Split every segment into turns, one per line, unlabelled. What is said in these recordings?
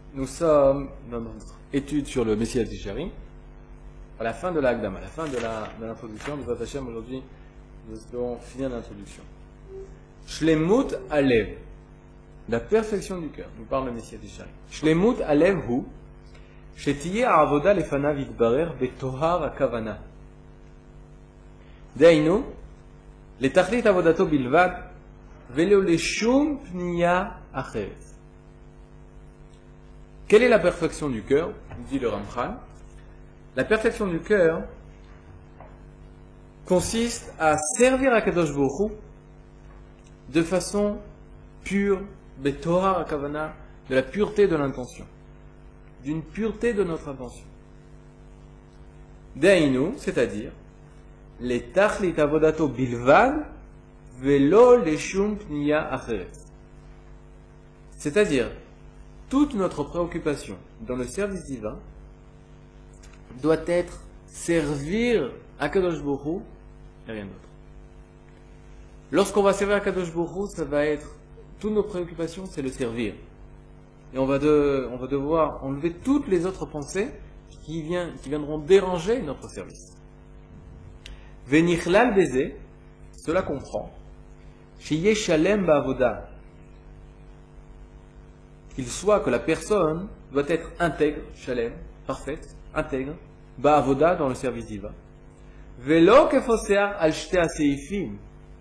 nous sommes dans notre étude sur le Messias Tisharim, à la fin de l'Agdam, à la fin de l'introduction. Nous attachons aujourd'hui, nous allons finir l'introduction. Shlemut Alev, la perfection du cœur, nous parle le Messias Tisharim. Shlemut Alev hu, shetiye avoda lefanav yitbarer betohar hakavana. Deinu, letachlit avodato bilvad, velo leshum pniya acheret. Quelle est la perfection du cœur? Dit le Ramchal. La perfection du cœur consiste à servir à Kadosh Baruch Hu de façon pure, betohar hakavana, de la pureté de l'intention, d'une pureté de notre intention. Deinu, c'est-à-dire, les tachlit avodato bilvad, velo leshum pniya acheret. C'est-à-dire, toute notre préoccupation dans le service divin doit être servir à Kadosh Baruch Hu et rien d'autre. Lorsqu'on va servir à Kadosh Baruch Hu, ça va être, toutes nos préoccupations, c'est le servir. Et on va devoir enlever toutes les autres pensées qui viendront déranger notre service. Venichlal beze, cela comprend, shiye shalem ba'avoda, qu'il soit que la personne doit être intègre, shalem, parfaite, intègre, ba'avoda, dans le service divin. Velo kefosea al shte seifim,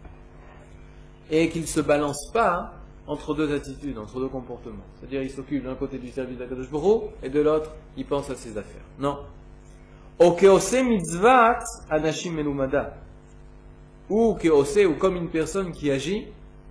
et qu'il ne se balance pas entre deux attitudes, entre deux comportements. C'est-à-dire, il s'occupe d'un côté du service d'Akadosh Baruch Hu, et de l'autre, il pense à ses affaires. Non. O keose mitzvat anashim melumada, ou keose, ou comme une personne qui agit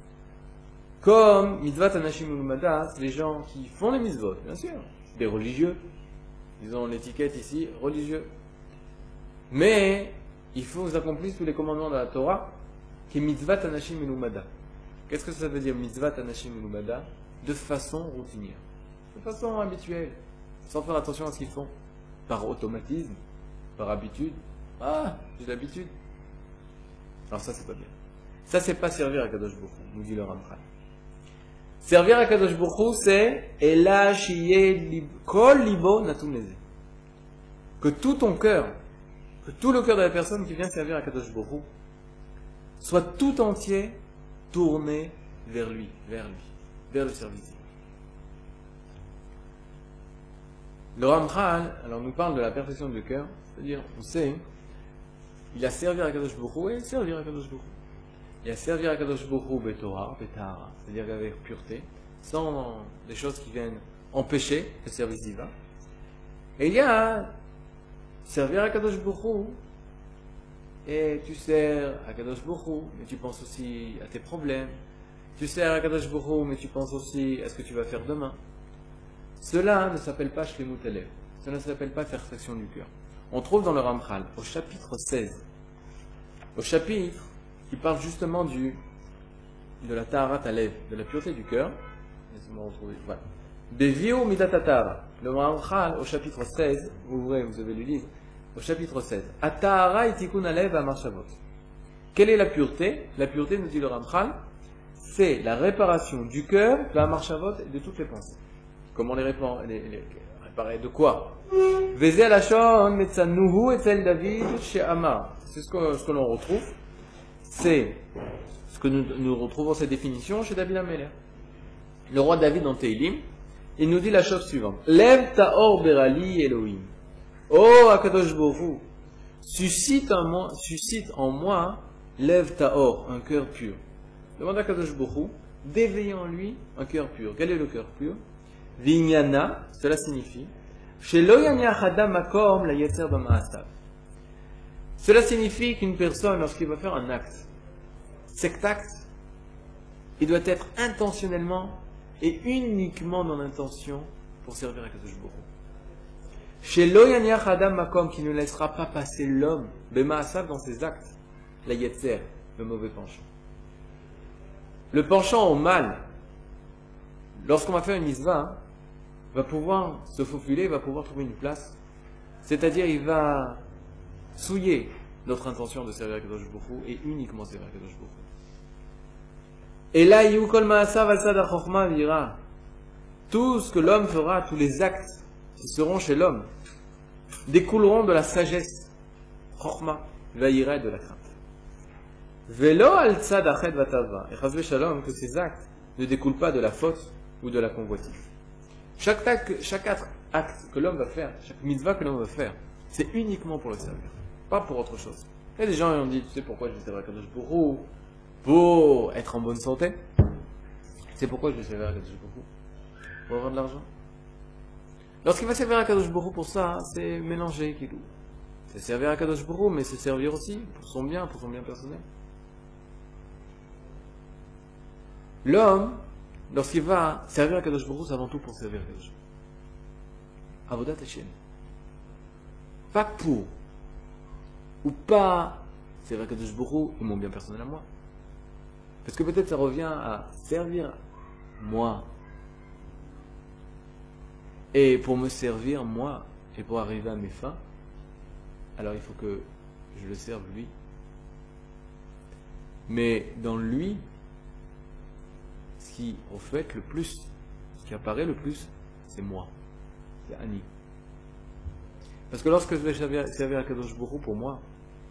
comme mitzvat anashim melumada, les gens qui font les mitzvot, bien sûr, des religieux. Ils ont l'étiquette ici, religieux. Mais, il faut qu'ils accomplissent tous les commandements de la Torah, qui est mitzvat anashim melumada. Qu'est-ce que ça veut dire, mitzvat anashim melumada? De façon routinière, de façon habituelle, sans faire attention à ce qu'ils font, par automatisme, par habitude. Ah, j'ai l'habitude. Alors ça, c'est pas bien. Ça, c'est pas servir à Kadosh Baruch Hu, nous dit le Ramchal. Servir à Kadosh Baruch Hu, c'est Ela shiye kol libo natum leze. Que tout ton cœur, que tout le cœur de la personne qui vient servir à Kadosh Baruch Hu soit tout entier tourné vers lui, vers le service. Le Ramchal, alors nous parle de la perfection du cœur, c'est-à-dire, on sait, il a servi à Kadosh Baruch Hu et servir à Kadosh Baruch Hu. Il a servi à Kadosh Baruch Hu betorah, betahara, c'est-à-dire avec pureté, sans des choses qui viennent empêcher le service divin. Et il y a servir à Kadosh Baruch Hu, et tu sers à Kadosh Baruch Hu, mais tu penses aussi à tes problèmes. Tu sers à Kadosh Baruch Hu, mais tu penses aussi à ce que tu vas faire demain. Cela ne s'appelle pas Shlemut Alev. Cela ne s'appelle pas perfection du cœur. On trouve dans le Ramchal, au chapitre 16, au chapitre qui parle justement de la Taharat Alev, de la pureté du cœur. Laissez-moi retrouver. Voilà. Bevio Midat Tahara. Le Ramchal, au chapitre 16, ouvrez, vous avez le livre, au chapitre 16. Atahara itikun Alev amarchavot. Quelle est la pureté? La pureté, nous dit le Ramchal, c'est la réparation du cœur, de la marchavot et de toutes les pensées. Comment les réparer? De quoi? Veze alashon metzanuhu etzel David she'amar. C'est ce que l'on retrouve. C'est ce que nous retrouvons cette définition chez David Améler. Le roi David dans Teilim, il nous dit la chose suivante. Lev ta'or berali Elohim. Oh Akadosh Baruch Hu, suscite en moi, lev ta'or, un cœur pur. Demande à Akadosh Baruch Hu d'éveiller en lui un cœur pur. Quel est le cœur pur? Vinyana, cela signifie Shelo yaniach adam makom la yetzer b'ma'asav. Cela signifie qu'une personne, lorsqu'il va faire un acte, cet acte, il doit être intentionnellement et uniquement dans l'intention pour servir à Kadosh Baruch Hu. Shelo yaniach adam makom, qui ne laissera pas passer l'homme b'ma'asav dans ses actes, la yetzer, le mauvais penchant. Le penchant au mal, lorsqu'on va faire une mitzvah, va pouvoir se faufiler, va pouvoir trouver une place. C'est-à-dire, il va souiller notre intention de servir à Kadosh Baruch Hu et uniquement servir à Kadosh Baruch Hu. Et là, tout ce que l'homme fera, tous les actes qui seront chez l'homme, découleront de la sagesse, chorma, vaïra, de la crainte. Velo al tzad ached vatava, et chazve shalom, que ces actes ne découlent pas de la faute ou de la convoitise. Chaque acte que l'homme va faire, chaque mitzvah que l'homme va faire, c'est uniquement pour le servir, pas pour autre chose. Et les gens ils ont dit, tu sais pourquoi je vais servir Kadosh Baruch Hu? Pour être en bonne santé. C'est pourquoi je vais servir Kadosh Baruch Hu? Pour avoir de l'argent. Lorsqu'il va servir Kadosh Baruch Hu pour ça, c'est mélanger Kilou. C'est servir Kadosh Baruch Hu, mais c'est servir aussi pour son bien personnel. L'homme, lorsqu'il va servir Kadosh Baruch Hu, c'est avant tout pour servir Kadosh Baruch Hu. Avodat Hashem. Pas pour, ou pas servir Kadosh Baruch Hu et mon bien personnel à moi. Parce que peut-être ça revient à servir moi. Et pour me servir moi, et pour arriver à mes fins, alors il faut que je le serve lui. Mais dans lui, ce qui reflète le plus, ce qui apparaît le plus, c'est moi. C'est Annie. Parce que lorsque je vais servir à Kadosh Baruch Hu pour moi,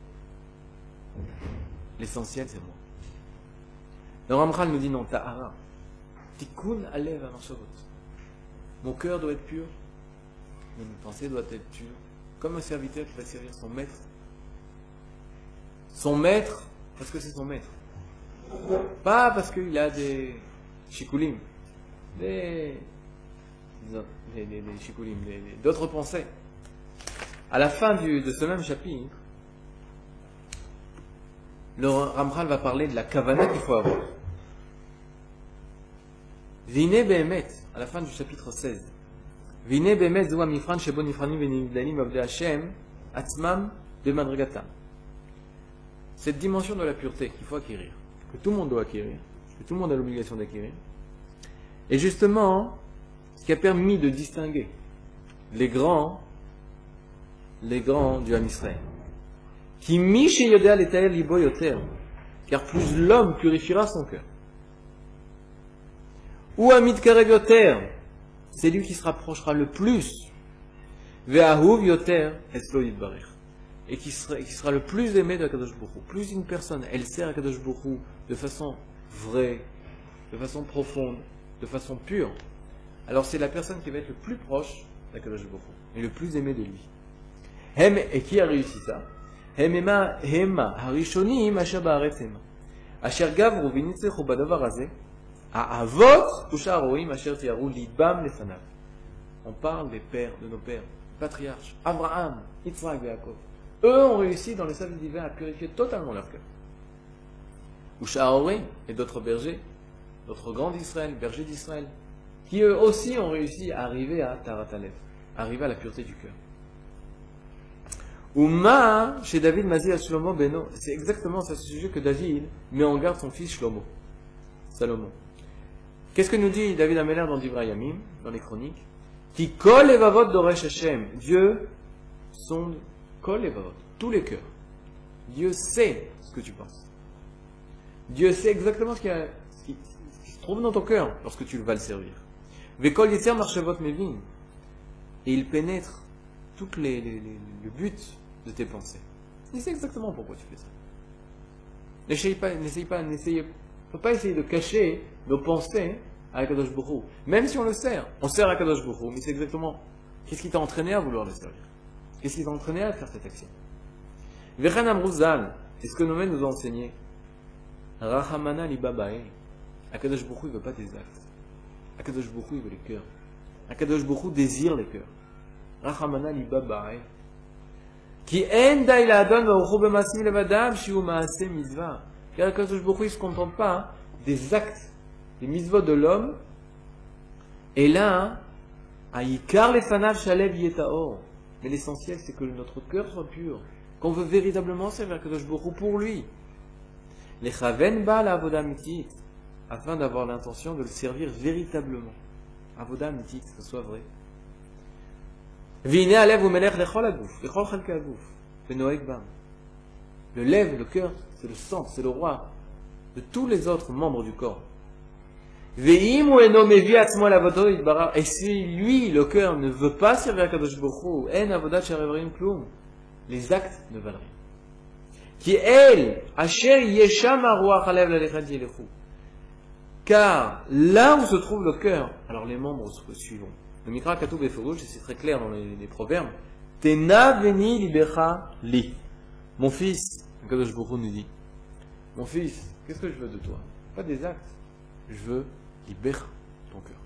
l'essentiel c'est moi. Le Ramchal nous dit non, Ta'ara. Tikkun alev amachavot. Mon cœur doit être pur, mes pensées doivent être pures, comme un serviteur qui va servir son maître. Son maître, parce que c'est son maître. Pas parce qu'il a des shikulim, des shikulim, d'autres pensées. À la fin de ce même chapitre, le Ramchal va parler de la kavana qu'il faut avoir. Vine behemet, à la fin du chapitre 16. Vine behemet zoua mifran shebo nifranim venivdalim avdei Hashem atzmam bemadregatam. Cette dimension de la pureté qu'il faut acquérir, que tout le monde doit acquérir, que tout le monde a l'obligation d'acquérir, et justement, ce qui a permis de distinguer les grands du Ham Israël. Qui miche yodea l'etael libo yoter, car plus l'homme purifiera son cœur. Ou Hamid karev yoter, c'est lui qui se rapprochera le plus. Ve'ahuv yoter eslo yitbarech, et qui sera le plus aimé de Kadosh Baruch Hu. Plus une personne, elle sert à Kadosh Baruch Hu de façon vraie, de façon profonde, de façon pure, alors c'est la personne qui va être le plus proche de Kadosh Baruch Hu, et le plus aimé de lui. Et qui a réussi ça? Hema harishonim asher ba'aretz hema, asher gavru v'nitzchu badavar hazeh, ha'avot u'sha'aroim asher tiaru libam lefanav. On parle des pères, de nos pères, patriarches, Abraham, Yitzhak et Yaakov. Eux ont réussi dans le service divin à purifier totalement leur cœur. U'sha'aroim et d'autres bergers, d'autres grands d'Israël, bergers d'Israël, qui eux aussi ont réussi à arriver à Tarat Alev, arriver à la pureté du cœur. Uma chez David Mazi à Shlomo Beno, c'est exactement à ce sujet que David met en garde son fils Shlomo, Salomon. Qu'est-ce que nous dit David Améler dans Divrei Yamim, dans les chroniques? Qui kol levavot doresh Hashem, Dieu sonde kol levavot, tous les cœurs. Dieu sait ce que tu penses. Dieu sait exactement ce qui se trouve dans ton cœur lorsque tu vas le servir. Vekol yetzer marchavot mevin, et il pénètre tout le but de tes pensées. Il sait exactement pourquoi tu fais ça. Faut pas essayer de cacher nos pensées à Kadosh Baruch Hu. Même si on le sert, on sert à Kadosh Baruch Hu, mais c'est exactement qu'est-ce qui t'a entraîné à vouloir le servir. Qu'est-ce qui t'a entraîné à faire cette action. Vechan Amrouzal, c'est ce que Noé nous a enseigné. Rachamana li babae. Kadosh Baruch Hu, il veut pas tes actes. Kadosh Baruch Hu, il veut les cœurs. Kadosh Baruch Hu désire les cœurs. Rachamana li babae. Qui en daï la adon v'aruchu b'masim levadam shiu ma'aseh mitzvah. Car Kadosh Baruch Hu, il se contente pas des actes, des mitzvot de l'homme. Et là, ayikar lefanav shalev yetaor. Mais l'essentiel, c'est que notre cœur soit pur, qu'on veut véritablement servir Kadosh Baruch Hu pour lui. Lechaven ba la avoda mitit, afin d'avoir l'intention de le servir véritablement. Avoda mitit, que ce soit vrai. Vine alev ou melech lechol aguf, lechol chalke aguf, venoeg bam. Le lèvre, le cœur, c'est le centre, c'est le roi de tous les autres membres du corps. Ve'im ou eno mevi atzmo l'avodo yitbarach. Et si lui, le cœur, ne veut pas servir à Kadosh Baruch Hu, en avodat sharevrim klum. Les actes ne valent rien. Qui elle, asher yesham haruach alev lalechad yelechu. Car là où se trouve le cœur, alors les membres suivront. Le Mikra Katuv Beferush, c'est très clair dans les proverbes. Tena veni libecha li. Mon fils, Kadosh Baruch Hu nous dit, mon fils, qu'est-ce que je veux de toi? Pas des actes. Je veux libérer ton cœur.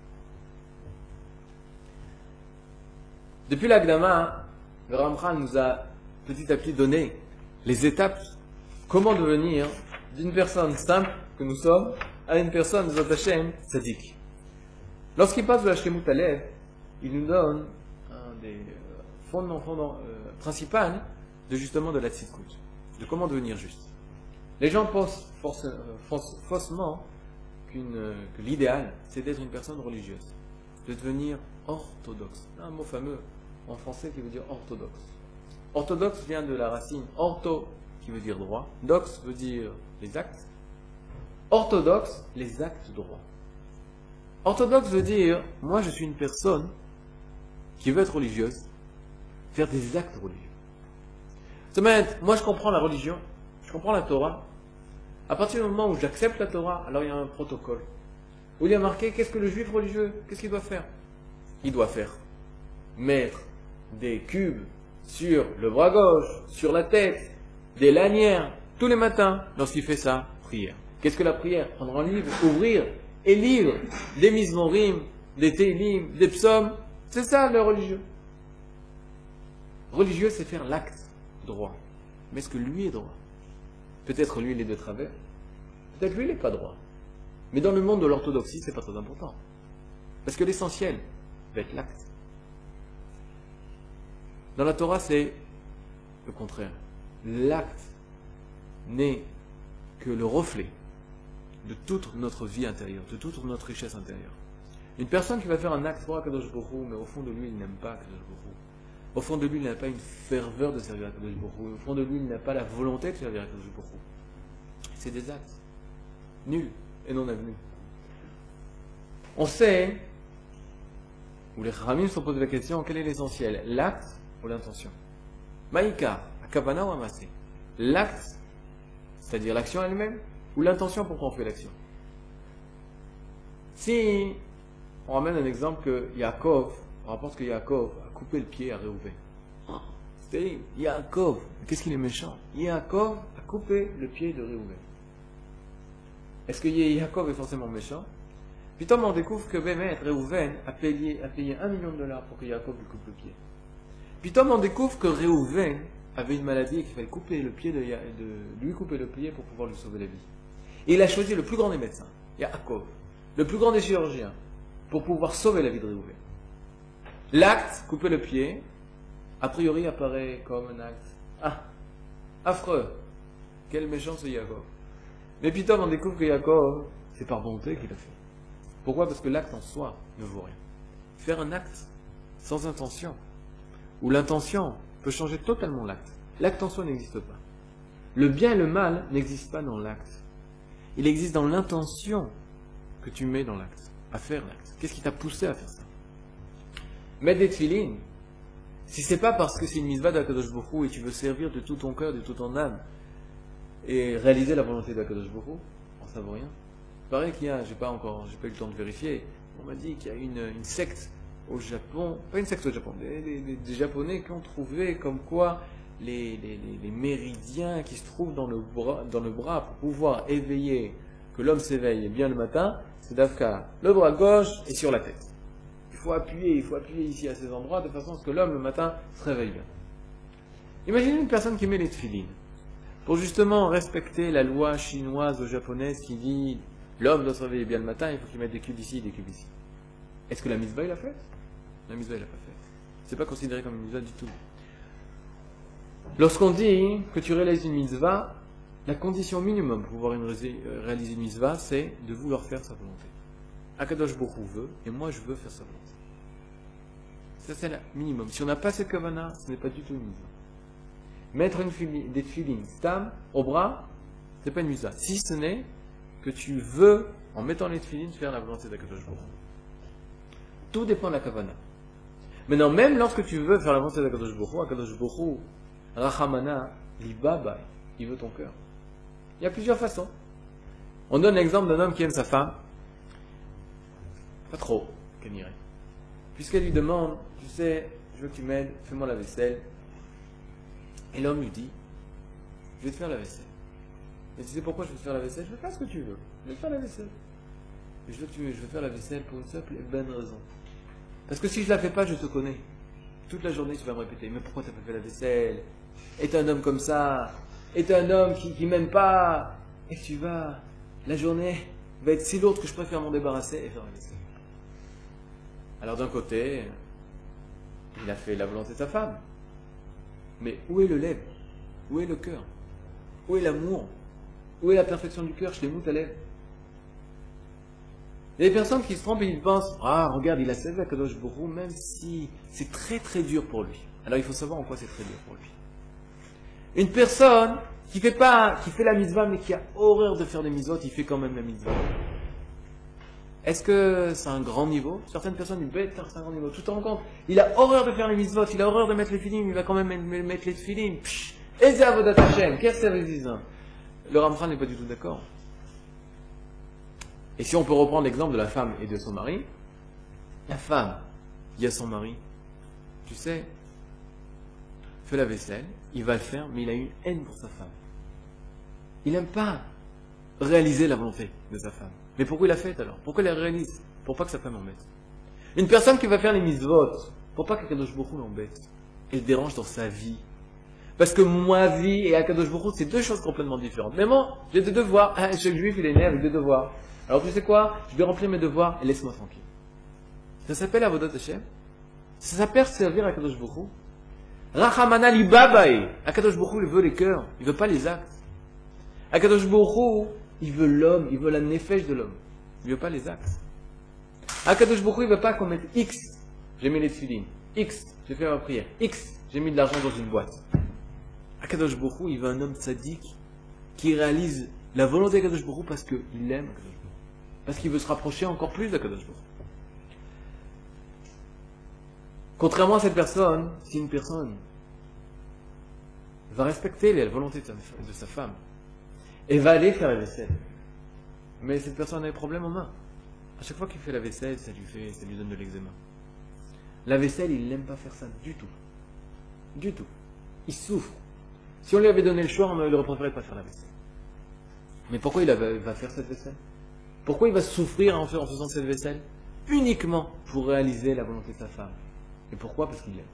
Depuis l'Agdama, le Ramchal nous a petit à petit donné les étapes, comment devenir d'une personne simple que nous sommes à une personne de Zot Hashem tzaddik. Lorsqu'il passe de la Shlemut Alev, il nous donne un des fondements principaux de justement de la tzidkut, de comment devenir juste. Les gens pensent faussement que l'idéal, c'est d'être une personne religieuse, de devenir orthodoxe. Un mot fameux en français qui veut dire orthodoxe. Orthodoxe vient de la racine ortho, qui veut dire droit. Dox veut dire les actes. Orthodoxe, les actes droits. Orthodoxe veut dire, moi je suis une personne qui veut être religieuse, faire des actes religieux. Moi je comprends la religion, je comprends la Torah. À partir du moment où j'accepte la Torah, alors il y a un protocole. Où il y a marqué, qu'est-ce que le juif religieux, qu'est-ce qu'il doit faire? Il doit faire mettre des cubes sur le bras gauche, sur la tête, des lanières, tous les matins, lorsqu'il fait sa prière. Qu'est-ce que la prière? Prendre un livre, ouvrir et lire des mizmorim, des télim, des psaumes. C'est ça le religieux. Religieux, c'est faire l'acte droit. Mais est-ce que lui est droit? Peut-être lui, il est de travers. Peut-être lui, il n'est pas droit. Mais dans le monde de l'orthodoxie, c'est pas très important. Parce que l'essentiel va être l'acte. Dans la Torah, c'est le contraire. L'acte n'est que le reflet de toute notre vie intérieure, de toute notre richesse intérieure. Une personne qui va faire un acte pour Akadosh Baruch Hu, mais au fond de lui, il n'aime pas Akadosh Baruch Hu. Au fond de lui, il n'a pas une ferveur de servir Akadosh Baruch Hu. Au fond de lui, il n'a pas la volonté de servir Akadosh Baruch Hu. C'est des actes nuls et non avenus. On sait, où les Chachamim se posent la question, quel est l'essentiel, l'acte ou l'intention? Maïka, akavana ou amasé? L'acte, c'est-à-dire l'action elle-même, ou l'intention pourquoi on fait l'action? Si on ramène un exemple que Yaakov, on rapporte que Yaakov a coupé le pied à Réhouven. C'est terrible. Yaakov, qu'est-ce qu'il est méchant? Yaakov a coupé le pied de Réhouven. Est-ce que Yaakov est forcément méchant? Puis on découvre que Réhouven a payé $1 million pour que Yaakov lui coupe le pied. Puis on découvre que Réhouven avait une maladie et qu'il fallait couper le pied lui couper le pied pour pouvoir lui sauver la vie. Et il a choisi le plus grand des médecins, Yaakov, le plus grand des chirurgiens, pour pouvoir sauver la vie de Réhouven. L'acte, couper le pied, a priori apparaît comme un acte affreux. Quel méchant ce Yaakov. Mais puis on découvre que Yaakov, c'est par bonté qu'il a fait. Pourquoi? Parce que l'acte en soi ne vaut rien. Faire un acte sans intention, où l'intention peut changer totalement l'acte. L'acte en soi n'existe pas. Le bien et le mal n'existent pas dans l'acte. Il existe dans l'intention que tu mets dans l'acte, à faire l'acte. Qu'est-ce qui t'a poussé à faire ça? Mettre des tefilines, si c'est pas parce que c'est une mitzvah d'Akadosh Baruch Hu et tu veux servir de tout ton cœur, de toute ton âme, et réaliser la volonté d'Akadosh Baruch Hu, ça vaut rien. Il paraît qu'il y a, j'ai pas eu le temps de vérifier, on m'a dit qu'il y a une secte au Japon, pas une secte au Japon, des Japonais qui ont trouvé comme quoi les méridiens qui se trouvent dans le bras pour pouvoir éveiller, que l'homme s'éveille bien le matin, c'est d'Afka, le bras gauche et sur la tête. Il faut appuyer ici à ces endroits de façon à ce que l'homme le matin se réveille bien. Imaginez une personne qui met les tefilines pour justement respecter la loi chinoise ou japonaise qui dit l'homme doit se réveiller bien le matin, il faut qu'il mette des cubes ici et des cubes ici. Est-ce que la mitzvah il l'a fait? La mitzvah il l'a pas fait. C'est pas considéré comme une mitzvah du tout. Lorsqu'on dit que tu réalises une mitzvah, la condition minimum pour pouvoir réaliser une mitzvah, c'est de vouloir faire sa volonté. Akadosh Baruch Hu veut, et moi je veux faire sa volonté. Ça c'est le minimum. Si on n'a pas cette kavana, ce n'est pas du tout une mitzvah. Mettre des tefilines stam au bras, c'est pas une mitzvah. Si ce n'est que tu veux, en mettant les tefilines, faire la volonté d'Akadosh Baruch Hu. Tout dépend de la kavana. Maintenant, même lorsque tu veux faire la volonté d'Akadosh Baruch Hu, Akadosh Baruch Hu, Rachamana, Libaba, il veut ton cœur. Il y a plusieurs façons. On donne l'exemple d'un homme qui aime sa femme, pas trop, qu'elle irait. Puisqu'elle lui demande, tu sais, je veux que tu m'aides, fais-moi la vaisselle. Et l'homme lui dit, je vais te faire la vaisselle. Et tu sais pourquoi je vais te faire la vaisselle? Je vais faire ce que tu veux. Je vais te faire la vaisselle. Et je vais faire la vaisselle pour une simple et bonne raison. Parce que si je la fais pas, je te connais. Toute la journée, tu vas me répéter, mais pourquoi tu n'as pas fait la vaisselle? Est un homme comme ça? Est un homme qui m'aime pas? Et tu vas, la journée va être si lourde que je préfère m'en débarrasser et faire la vaisselle. Alors d'un côté, il a fait la volonté de sa femme. Mais où est le lève? Où est le cœur? Où est l'amour? Où est la perfection du cœur? Je l'ai mou ta lèvre. Il y a des personnes qui se trompent et ils pensent, ah regarde, il a servi à Kadosh Baruch Hu, même si c'est très très dur pour lui. Alors il faut savoir en quoi c'est très dur pour lui. Une personne qui fait la mitzvah mais qui a horreur de faire des mitzvot, il fait quand même la mitzvah. Est-ce que c'est un grand niveau? Certaines personnes disent, faire c'est un grand niveau. Tu te rends compte? Il a horreur de faire les mitzvot, il a horreur de mettre les filines, il va quand même mettre les filines. Et c'est Avodat Hashem, qu'est-ce que ça veut dire? Le Ramchal n'est pas du tout d'accord. Et si on peut reprendre l'exemple de la femme et de son mari, la femme, il y a son mari, tu sais, fait la vaisselle, il va le faire, mais il a une haine pour sa femme. Il n'aime pas réaliser la volonté de sa femme. Mais pourquoi il l'a fait alors? Pourquoi il la réalise? Pour pas que sa femme embête. Une personne qui va faire les mitzvot, pour pas qu'Akadosh Baruch Hu l'embête, elle le dérange dans sa vie. Parce que ma vie et Akadosh Baruch Hu, c'est deux choses complètement différentes. Mais moi, j'ai des devoirs. Chaque juif, il est né avec des devoirs. Alors tu sais quoi? Je vais remplir mes devoirs et laisse-moi tranquille. Ça s'appelle Avodat Hashem. Ça s'appelle servir Akadosh Baruch Hu. Rachamana libabae. Akadosh Baruch Hu, il veut les cœurs, il veut pas les actes. Akadosh Baruch Hu, il veut l'homme, il veut la nefesh de l'homme. Il veut pas les actes. Akadosh Baruch Hu, il veut pas qu'on mette X, j'ai mis les tefilines. X, j'ai fait ma prière. X, j'ai mis de l'argent dans une boîte. Akadosh Baruch Hu, il veut un homme tzaddik qui réalise la volonté d'Akadosh Baruch Hu parce qu'il aime Akadosh Baruch Hu. Parce qu'il veut se rapprocher encore plus d'Akadosh Baruch Hu. Contrairement à cette personne, si une personne va respecter la volonté de sa femme et va aller faire la vaisselle, mais cette personne a des problèmes en main. À chaque fois qu'il fait la vaisselle, ça lui donne de l'eczéma. La vaisselle, il n'aime pas faire ça du tout. Du tout. Il souffre. Si on lui avait donné le choix, il aurait préféré de ne pas faire la vaisselle. Mais pourquoi il va faire cette vaisselle? Pourquoi il va souffrir en faisant cette vaisselle? Uniquement pour réaliser la volonté de sa femme. Et pourquoi? Parce qu'il l'aime.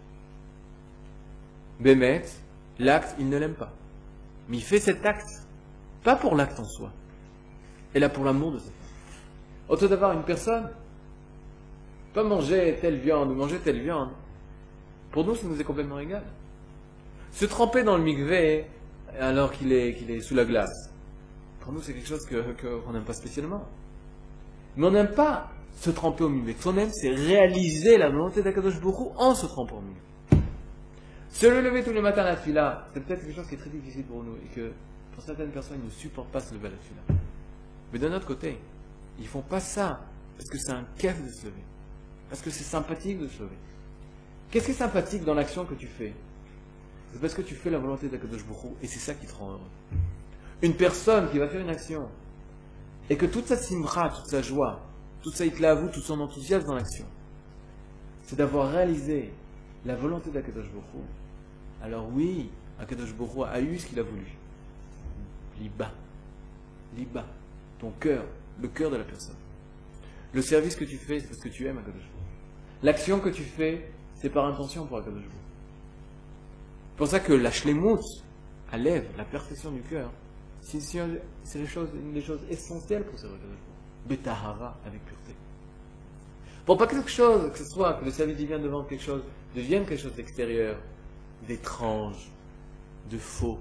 Bémet, l'acte, il ne l'aime pas. Mais il fait cet acte, pas pour l'acte en soi, et là pour l'amour de sa femme. Autant d'avoir une personne, pas manger telle viande ou manger telle viande, pour nous, ça nous est complètement égal. Se tremper dans le mikvé alors qu'il est sous la glace, pour nous, c'est quelque chose qu'on n'aime pas spécialement. Mais on n'aime pas se tremper au mikvé. Ce qu'on aime, c'est réaliser la volonté d'Akadosh Baruch Hu en se trempant au mikvé. Se lever tous les matins à la tefila, c'est peut-être quelque chose qui est très difficile pour nous et que pour certaines personnes, ils ne supportent pas se lever à la tefila. Mais d'un autre côté, ils font pas ça parce que c'est un kiff de se lever. Parce que c'est sympathique de se lever. Qu'est-ce qui est sympathique dans l'action que tu fais? C'est parce que tu fais la volonté d'Akadosh Baruch Hu et c'est ça qui te rend heureux. Une personne qui va faire une action et que toute sa simra, toute sa joie, toute sa hitlavu, tout son enthousiasme dans l'action, c'est d'avoir réalisé la volonté d'Akadosh Baruch Hu. Alors oui, Akadosh Baruch Hu a eu ce qu'il a voulu. Liba. Liba. Ton cœur, le cœur de la personne. Le service que tu fais, c'est parce que tu aimes Akadosh Baruch Hu. L'action que tu fais, c'est par intention pour Akadosh Baruch Hu. C'est pour ça que la shlemut, à lève, la perfection du cœur, c'est une des choses essentielles pour servir Akadosh Baruch Hu. Betahara, avec pureté. Pour pas que quelque chose, que ce soit que le service divin devant quelque chose, devienne quelque chose d'extérieur, d'étrange, de faux.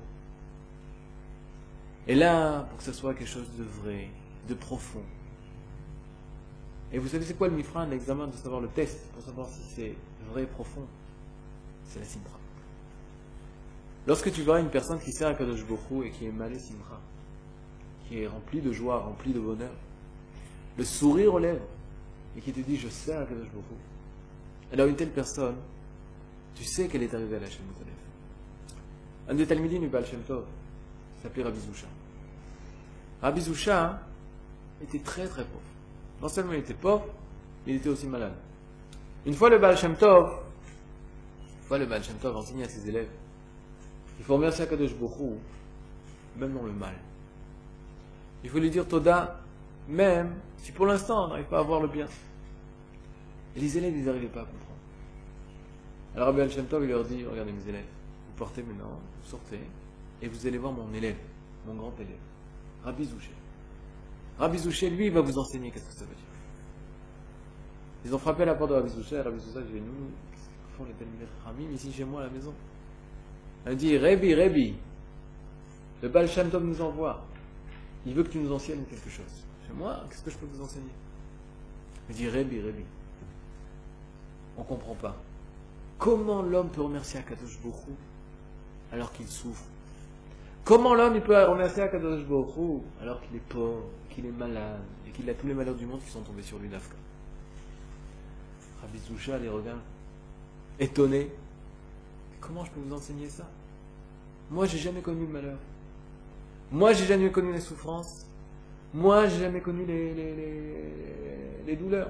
Et là, pour que ce soit quelque chose de vrai, de profond. Et vous savez c'est quoi le mifran, l'examen de savoir le test, pour savoir si c'est vrai et profond? C'est la simra. Lorsque tu vois une personne qui sert à Kadosh Baruch Hu et qui est malé simra, qui est rempli de joie, rempli de bonheur, le sourire aux lèvres, et qui te dit je sers Akadosh Baruch Hu. Alors une telle personne, tu sais qu'elle est arrivée à la Shem Mutalef. Un des Talmidim du Baal Shem Tov s'appelait Rabbi Zusha. Rabbi Zusha était très très pauvre. Non seulement il était pauvre, mais il était aussi malade. Une fois le Baal Shem Tov enseignait à ses élèves, il faut remercier Akadosh Baruch Hu, même dans le mal. Il faut lui dire Toda, même si pour l'instant on n'arrive pas à voir le bien. Et les élèves, ils n'arrivaient pas à comprendre. Alors Rabbi Shem Tov, il leur dit, regardez mes élèves, vous portez maintenant, vous sortez, et vous allez voir mon élève, mon grand élève, Rabbi Zouché. Rabbi Zouché, lui, il va vous enseigner qu'est-ce que ça veut dire. Ils ont frappé à la porte de Rabbi Zouché, Rabbi Zouché dit, nous, qu'est-ce que font les Talmidei Chachamim ici chez moi à la maison? Elle dit, Rebbi, le Baal Shem Tov nous envoie. Il veut que tu nous enseignes quelque chose. Chez moi, qu'est-ce que je peux vous enseigner? Il dit, Rebbi. On ne comprend pas. Comment l'homme peut remercier Akadosh Baruch Hu alors qu'il souffre? Comment l'homme il peut remercier Akadosh Baruch Hu alors qu'il est pauvre, qu'il est malade et qu'il a tous les malheurs du monde qui sont tombés sur lui d'Afka? Rabbi Zusha les regarde, étonné. Comment je peux vous enseigner ça? Moi, j'ai jamais connu le malheur. Moi, j'ai jamais connu les souffrances. Moi, j'ai jamais connu les douleurs.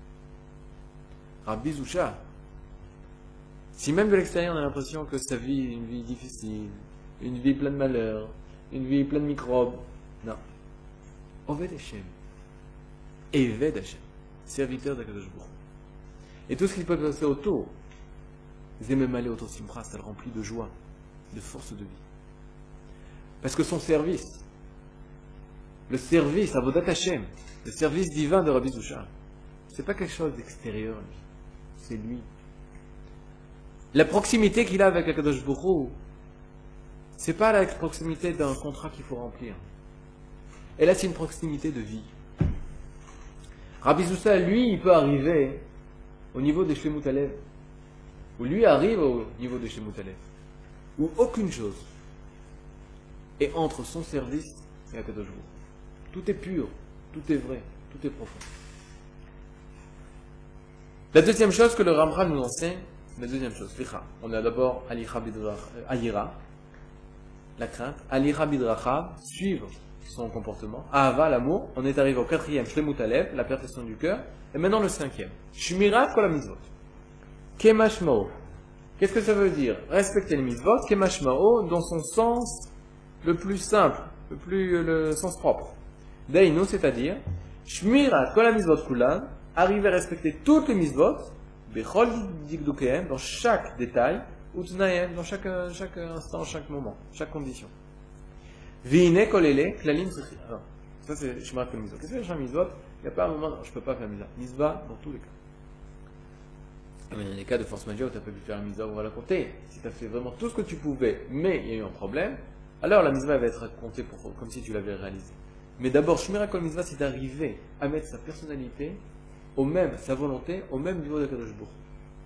Rabbi Zusha, si même de l'extérieur on a l'impression que sa vie est une vie difficile, une vie pleine de malheurs, une vie pleine de microbes, non. Oved Hashem, Eved Hashem, serviteur d'Akadosh Baruch Hu. Et tout ce qu'il peut passer autour, Zemem aller autour Simcha, ça le remplit de joie, de force de vie. Parce que son service, le service, Avodat Hashem, le service divin de Rabbi Zusha, c'est pas quelque chose d'extérieur, lui. C'est lui. La proximité qu'il a avec Akadosh Baruch Hu, c'est pas la proximité d'un contrat qu'il faut remplir. Et là, c'est une proximité de vie. Rabbi Zusha, lui, il peut arriver au niveau de Shlemut Alev, ou lui arrive au niveau de Shlemut Alev, où aucune chose est entre son service et Akadosh Baruch Hu. Tout est pur, tout est vrai, tout est profond. La deuxième chose que le Ramchal nous enseigne, on a d'abord Ayira, la crainte, Alira Bidracha, suivre son comportement, Ahava, l'amour. On est arrivé au quatrième, Shlemut Alev, la perfection du cœur, et maintenant le cinquième, Shmirat Kol HaMitzvot. Kemashmao. Qu'est-ce que ça veut dire? Respecter les mitzvot, Kemashmao, dans son sens le plus simple, le sens propre. Deinu, c'est-à-dire, Shmirat Kol HaMitzvot Kulan, arriver à respecter toutes les mitzvot, Bechol Dikdukehem, dans chaque détail, Utnahem, dans chaque instant, chaque moment, chaque condition. Vine Kolele, Klalim Tzricha. Alors, ça c'est Shmirat Kol HaMitzvot. Qu'est-ce que c'est un mitzvot? Il n'y a pas un moment, non, je ne peux pas faire mitzvah. Mitzvah dans tous les cas. Mais il y a des cas de force majeure où tu n'as pas pu faire la mitzvah, on va la compter. Si tu as fait vraiment tout ce que tu pouvais, mais il y a eu un problème, alors la mitzvah va être comptée comme si tu l'avais réalisée. Mais d'abord, Shmirat Kol HaMitzvot, c'est d'arriver à mettre sa personnalité sa volonté, au même niveau d'Akadosh Baruch Hu.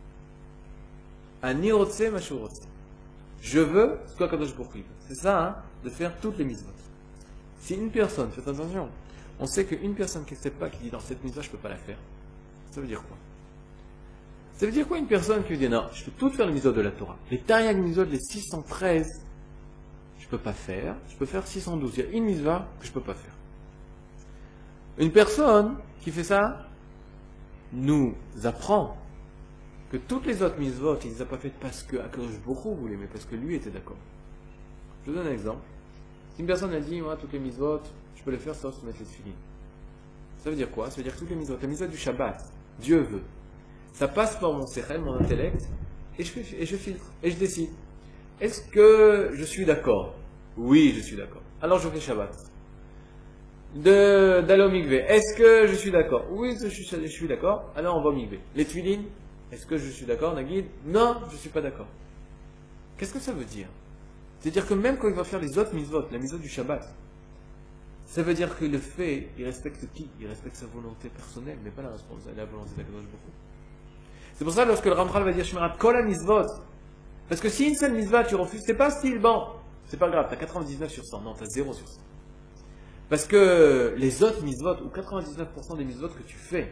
Ani rotse mashu rotse. Je veux ce qu'Akadosh Baruch Hu veut. C'est ça, hein, de faire toutes les mitzvot. Si une personne, faites attention, on sait qu'une personne qui n'accepte pas, qui dit dans cette mitzvah, je ne peux pas la faire, ça veut dire quoi? Ça veut dire quoi une personne qui dit non, je peux toutes faire les mitzvot de la Torah. Les Taryag mitzvot, les 613, je ne peux pas faire, je peux faire 612. Il y a une mitzvah que je ne peux pas faire. Une personne qui fait ça, nous apprend que toutes les autres mitzvot, il ne les a pas faites parce que Akadosh Baruch Hu voulait, mais parce que lui était d'accord. Je vous donne un exemple. Si une personne a dit, moi, toutes les mitzvot, je peux les faire sans se mettre les tefillin. Ça veut dire quoi? Ça veut dire que toutes les mitzvot du Shabbat, Dieu veut. Ça passe par mon sechel, mon intellect, et je filtre, et je décide. Est-ce que je suis d'accord? Oui, je suis d'accord. Alors je fais Shabbat. D'aller au mikvé. Est-ce que je suis d'accord? Oui, je suis d'accord. Alors on va au mikvé. Les tefillin, est-ce que je suis d'accord, Nagid? Non, je ne suis pas d'accord. Qu'est-ce que ça veut dire? C'est-à-dire que même quand il va faire les autres mitzvot, la mitzvot du Shabbat, ça veut dire qu'il le fait, il respecte qui? Il respecte sa volonté personnelle, mais pas la volonté d'Akadosh Baruch Hu. C'est pour ça, lorsque le Ramchal va dire Shmirat Kol HaMitzvot, parce que si une seule mitzvah tu refuses, c'est pas style, bon, c'est pas grave, t'as 99 sur 100, non, t'as 0 sur 100. Parce que les autres mitzvot, ou 99% des mitzvot que tu fais,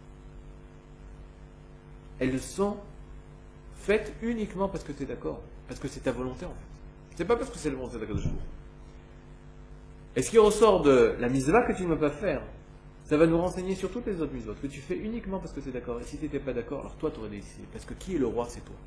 elles sont faites uniquement parce que tu es d'accord. Parce que c'est ta volonté en fait. C'est pas parce que c'est la volonté d'Akadosh Baruch Hu. Et ce qui ressort de la mitzvah que tu ne veux pas faire, ça va nous renseigner sur toutes les autres mitzvot que tu fais uniquement parce que tu es d'accord. Et si tu n'étais pas d'accord, alors toi tu aurais décidé. Parce que qui est le roi, c'est toi.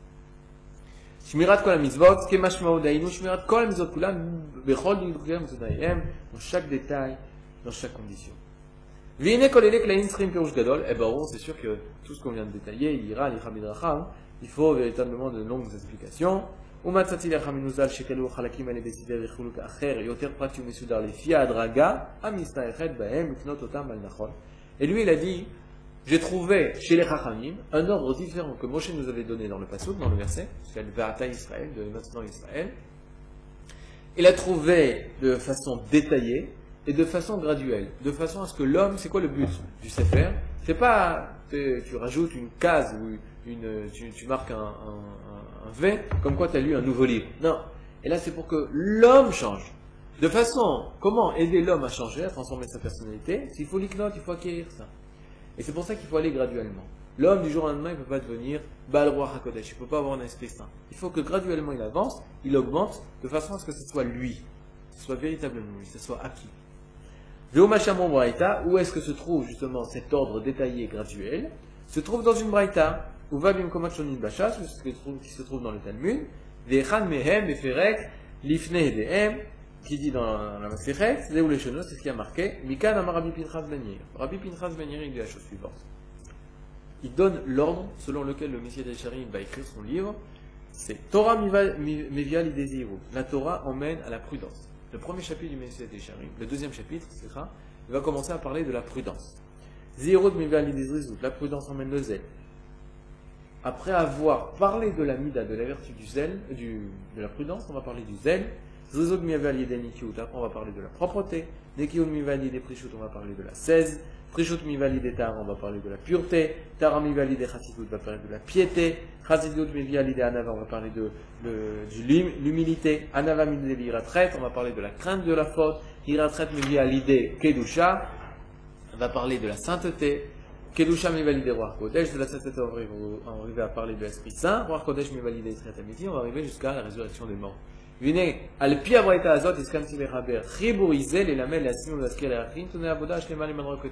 Shmirat kol ha-mitzvot, kemashmao dainu, shmirat kol ha-mitzvot kulam, bechol nidrukem tzodayem, dans chaque détail, dans chaque condition. V'ine kol elek laïn tzrim perush gadol, eh ben c'est sûr que tout ce qu'on vient de détailler, l'ira, l'ira midracha, il faut véritablement de longues explications. ומצאתי לך מנוזל שכלו החלקים האלה בסדר וחילוק אחר, יותר פרטי ומסודר לפי ההדרגה, המסתייכת בהם לקנות אותם על נכון. Et lui, il a dit, j'ai trouvé chez les Chachamim un ordre différent que Moshe nous avait donné dans le Passouk, dans le verset, c'est le Ve'ata Israël, de maintenant Israël. Il a trouvé de façon détaillée et de façon graduelle, de façon à ce que l'homme, c'est quoi le but du Sefer? C'est pas, tu rajoutes une case ou tu marques un V, comme quoi tu as lu un nouveau livre. Non. Et là, c'est pour que l'homme change. De façon, comment aider l'homme à changer, à transformer sa personnalité? S'il faut l'iknot, il faut acquérir ça. Et c'est pour ça qu'il faut aller graduellement. L'homme, du jour au lendemain, il ne peut pas devenir Baal Roi HaKodesh. Il ne peut pas avoir un esprit saint. Il faut que graduellement il avance, il augmente, de façon à ce que ce soit lui. Que ce soit véritablement lui, que ce soit acquis. Ve'omachamon Braïta, où est-ce que se trouve justement cet ordre détaillé et graduel? Se trouve dans une Braïta. Ou va bimkomat shonin bashas, qui se trouve dans le Talmud, ve'echan mehem beferek lifnei edehem, qui dit dans la Masechet, c'est où les chenos, c'est ce qui a marqué, mikan amar Rabbi Pinchas ben Yair. Rabbi Pinchas ben Yair, il dit la chose suivante. Il donne l'ordre selon lequel le Messiah d'Echarim va écrire son livre, c'est Torah mevia l'idéziru. La Torah emmène à la prudence. Le premier chapitre du Messiah d'Echarim, le deuxième chapitre, c'est ça, il va commencer à parler de la prudence. Zirut mevia l'idéziru, la prudence emmène le zèle. Après avoir parlé de la mida, de la vertu du zèle, de la prudence, on va parler du zèle. Zrizod mivali des nikiut, après on va parler de la propreté. Nekiut mivali des prishut, on va parler de la 16. Prishut mivali des tar, on va parler de la pureté. Tara mivali des chasidut, on va parler de la piété. Chasidut mivali des anava, on va parler de l'humilité. Anava mivali des iratret, on va parler de la crainte de la faute. Iratret mivali des kedusha, on va parler de la sainteté. Kedusha mi valide Roi Kodesh, de la sainteté on va arriver à parler de l'Esprit Saint, Roi Kodesh mi valide Israël Amiti, on va arriver jusqu'à la résurrection des morts. Venez, al pi abraita azot iskanti mechaber, chiburizel et la mel la sinon d'askir la rachin, tonne aboda shlema le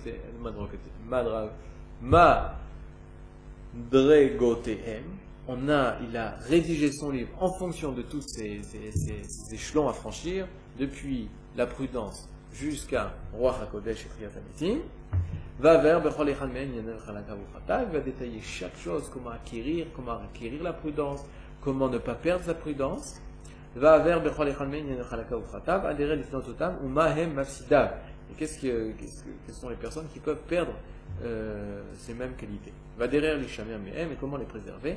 madrogotehem. Il a rédigé son livre en fonction de tous ces échelons à franchir, depuis la prudence jusqu'à Roi HaKodesh et Triyat Amitim. Il va détailler chaque chose, comment acquérir la prudence, comment ne pas perdre sa prudence. Et quelles sont les personnes qui peuvent perdre ces mêmes qualités. Va derrière les chamers mehem et comment les préserver.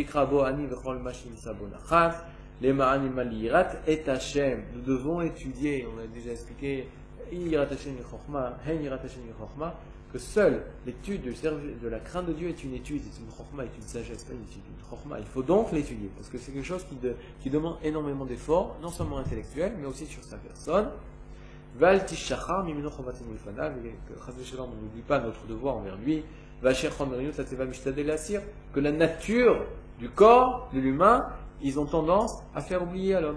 Nous devons étudier, on a déjà expliqué, que seule l'étude de la crainte de Dieu est une étude, c'est une chokma, est une sagesse, pas une étude, une chokma. Il faut donc l'étudier, parce que c'est quelque chose qui demande énormément d'efforts, non seulement intellectuels, mais aussi sur sa personne. Val tishachar mimino chovatenu lifanav, et que Chazé Shalom n'oublie pas notre devoir envers lui. Vacher chomeriut lateva mishtadel asir, que la nature du corps, de l'humain, ils ont tendance à faire oublier à l'homme.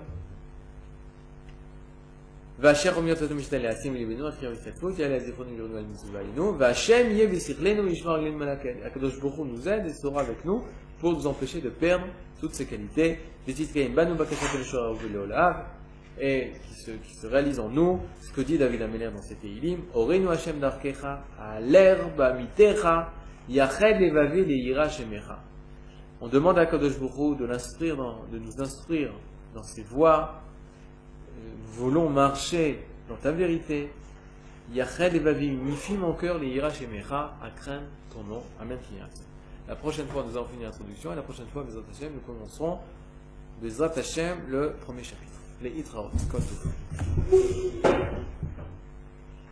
Vacher chomeriut lateva mishtadel asir, il est béni, affaire v'satfut, y'a la zéphone yurnu al mitzvahinu, vachem yé v'sirlenu yishmar len malaken. Akadosh Baruch Hu nous aide et sera avec nous pour nous empêcher de perdre toutes ces qualités. V'titkeim banu bakashat el-shora u'v'leolav, et qui se réalise en nous ce que dit David Améler dans ses Teilim, Orenu Hashem darkecha, l'herbe amitecha, yached levavi leira shemecha. On demande à Kadosh Baruch Hu de nous instruire dans ses voies. Nous voulons marcher dans ta vérité. Yached levavi, unifie mon cœur leira shemecha, à craindre ton nom. Amen. La prochaine fois, nous allons finir l'introduction, et la prochaine fois, Bezrat Hashem, nous commencerons Bezrat Hashem, le premier chapitre. Les Hitraot, comme tout.